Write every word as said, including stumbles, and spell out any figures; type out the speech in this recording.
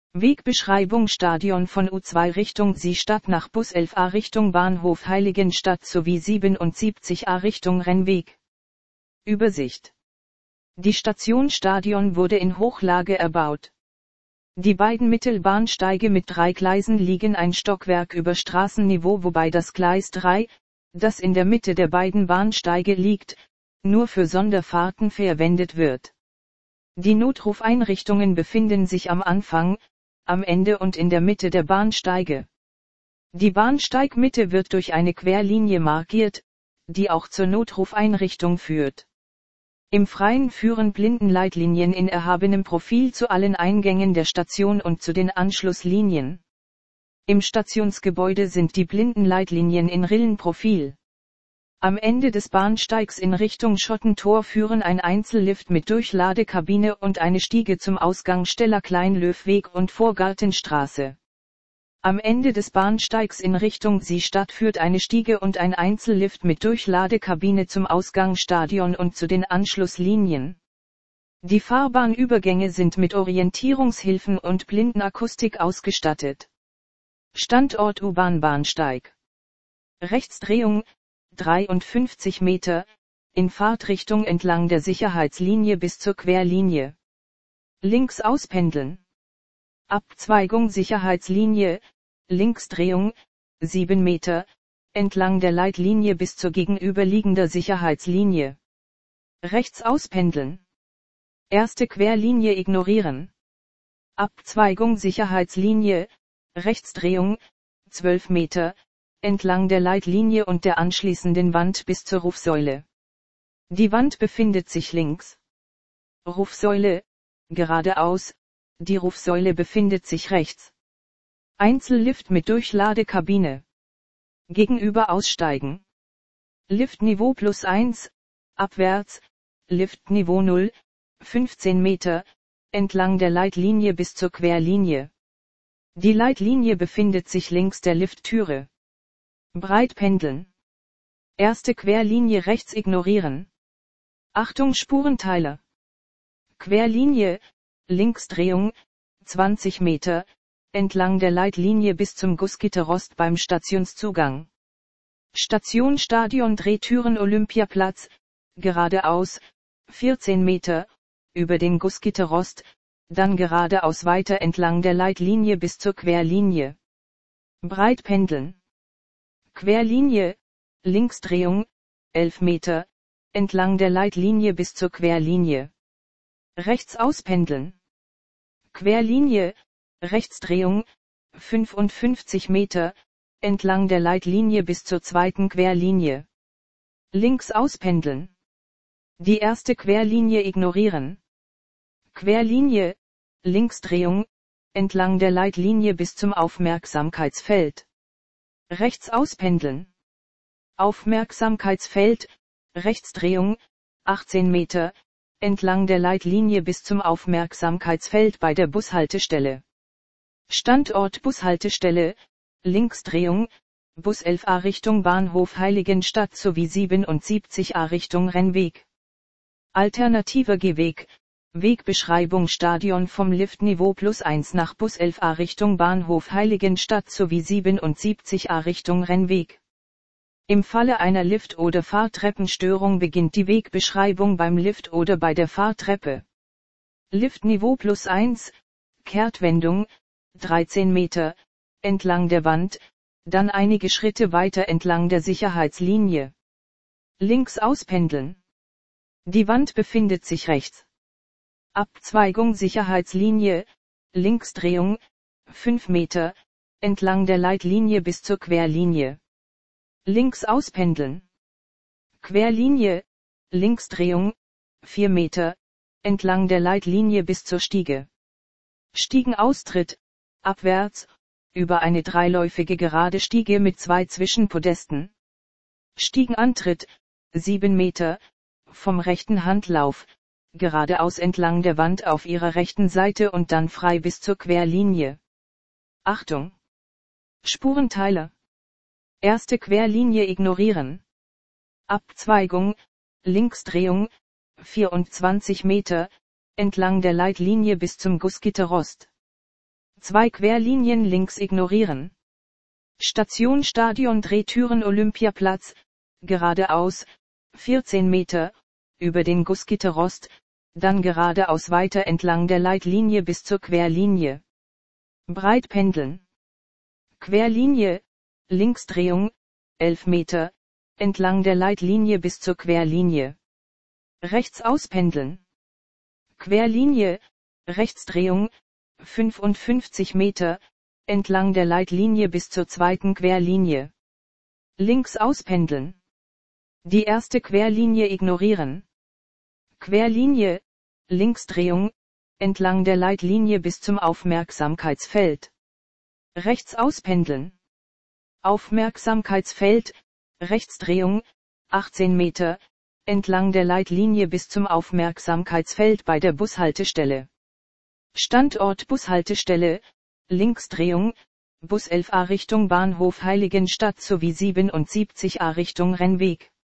Wegbeschreibung: Stadion von U zwei Richtung Sie-Stadt nach Bus elf a Richtung Bahnhof Heiligenstadt sowie siebenundsiebzig a Richtung Rennweg. Übersicht: Die Station Stadion wurde in Hochlage erbaut. Die beiden Mittelbahnsteige mit drei Gleisen liegen ein Stockwerk über Straßenniveau, wobei das Gleis drei, das in der Mitte der beiden Bahnsteige liegt, nur für Sonderfahrten verwendet wird. Die Notrufeinrichtungen befinden sich am Anfang, am Ende und in der Mitte der Bahnsteige. Die Bahnsteigmitte wird durch eine Querlinie markiert, die auch zur Notrufeinrichtung führt. Im Freien führen Blindenleitlinien in erhabenem Profil zu allen Eingängen der Station und zu den Anschlusslinien. Im Stationsgebäude sind die Blindenleitlinien in Rillenprofil. Am Ende des Bahnsteigs in Richtung Schottentor führen ein Einzellift mit Durchladekabine und eine Stiege zum Ausgang Steller Kleinlöwweg und Vorgartenstraße. Am Ende des Bahnsteigs in Richtung Sie-Stadt führt eine Stiege und ein Einzellift mit Durchladekabine zum Ausgang Stadion und zu den Anschlusslinien. Die Fahrbahnübergänge sind mit Orientierungshilfen und Blindenakustik ausgestattet. Standort U-Bahn-Bahnsteig. Rechtsdrehung, dreiundfünfzig Meter, in Fahrtrichtung entlang der Sicherheitslinie bis zur Querlinie. Links auspendeln. Abzweigung Sicherheitslinie, Linksdrehung, sieben Meter, entlang der Leitlinie bis zur gegenüberliegender Sicherheitslinie. Rechts auspendeln. Erste Querlinie ignorieren. Abzweigung Sicherheitslinie, Rechtsdrehung, zwölf Meter, entlang der Leitlinie und der anschließenden Wand bis zur Rufsäule. Die Wand befindet sich links. Rufsäule, geradeaus, die Rufsäule befindet sich rechts. Einzellift mit Durchladekabine. Gegenüber aussteigen. Liftniveau plus eins, abwärts, Liftniveau null, fünfzehn Meter, entlang der Leitlinie bis zur Querlinie. Die Leitlinie befindet sich links der Lifttüre. Breit pendeln. Erste Querlinie rechts ignorieren. Achtung Spurenteiler. Querlinie, Linksdrehung, zwanzig Meter, entlang der Leitlinie bis zum Gussgitterrost beim Stationszugang. Station Stadion Drehtüren Olympiaplatz, geradeaus, vierzehn Meter, über den Gussgitterrost, dann geradeaus weiter entlang der Leitlinie bis zur Querlinie. Breit pendeln. Querlinie, Linksdrehung, elf Meter, entlang der Leitlinie bis zur Querlinie. Rechts auspendeln. Querlinie, Rechtsdrehung, fünfundfünfzig Meter, entlang der Leitlinie bis zur zweiten Querlinie. Links auspendeln. Die erste Querlinie ignorieren. Querlinie, Linksdrehung, entlang der Leitlinie bis zum Aufmerksamkeitsfeld. Rechts auspendeln. Aufmerksamkeitsfeld, Rechtsdrehung, achtzehn Meter, entlang der Leitlinie bis zum Aufmerksamkeitsfeld bei der Bushaltestelle. Standort Bushaltestelle, Linksdrehung, Bus elf a Richtung Bahnhof Heiligenstadt sowie siebenundsiebzig a Richtung Rennweg. Alternativer Gehweg, Wegbeschreibung Stadion vom Liftniveau plus eins nach Bus elf a Richtung Bahnhof Heiligenstadt sowie siebenundsiebzig a Richtung Rennweg. Im Falle einer Lift- oder Fahrtreppenstörung beginnt die Wegbeschreibung beim Lift oder bei der Fahrtreppe. Liftniveau plus eins, Kehrtwendung, dreizehn Meter, entlang der Wand, dann einige Schritte weiter entlang der Sicherheitslinie. Links auspendeln. Die Wand befindet sich rechts. Abzweigung Sicherheitslinie, Linksdrehung, fünf Meter, entlang der Leitlinie bis zur Querlinie. Links auspendeln. Querlinie, Linksdrehung, vier Meter, entlang der Leitlinie bis zur Stiege. Stiegenaustritt, abwärts, über eine dreiläufige gerade Stiege mit zwei Zwischenpodesten. Stiegenantritt, sieben Meter, vom rechten Handlauf, geradeaus entlang der Wand auf ihrer rechten Seite und dann frei bis zur Querlinie. Achtung! Spurenteiler. Erste Querlinie ignorieren. Abzweigung, Linksdrehung, vierundzwanzig Meter, entlang der Leitlinie bis zum Gussgitterrost. Zwei Querlinien links ignorieren. Station Stadion Drehtüren Olympiaplatz, geradeaus, vierzehn Meter, über den Gussgitterrost, dann geradeaus weiter entlang der Leitlinie bis zur Querlinie. Breit pendeln. Querlinie, Linksdrehung, elf Meter, entlang der Leitlinie bis zur Querlinie. Rechts auspendeln. Querlinie, Rechtsdrehung, fünfundfünfzig Meter, entlang der Leitlinie bis zur zweiten Querlinie. Links auspendeln. Die erste Querlinie ignorieren. Querlinie, Linksdrehung, entlang der Leitlinie bis zum Aufmerksamkeitsfeld. Rechts auspendeln. Aufmerksamkeitsfeld, Rechtsdrehung, achtzehn Meter, entlang der Leitlinie bis zum Aufmerksamkeitsfeld bei der Bushaltestelle. Standort Bushaltestelle, Linksdrehung, Bus elf a Richtung Bahnhof Heiligenstadt sowie siebenundsiebzig a Richtung Rennweg.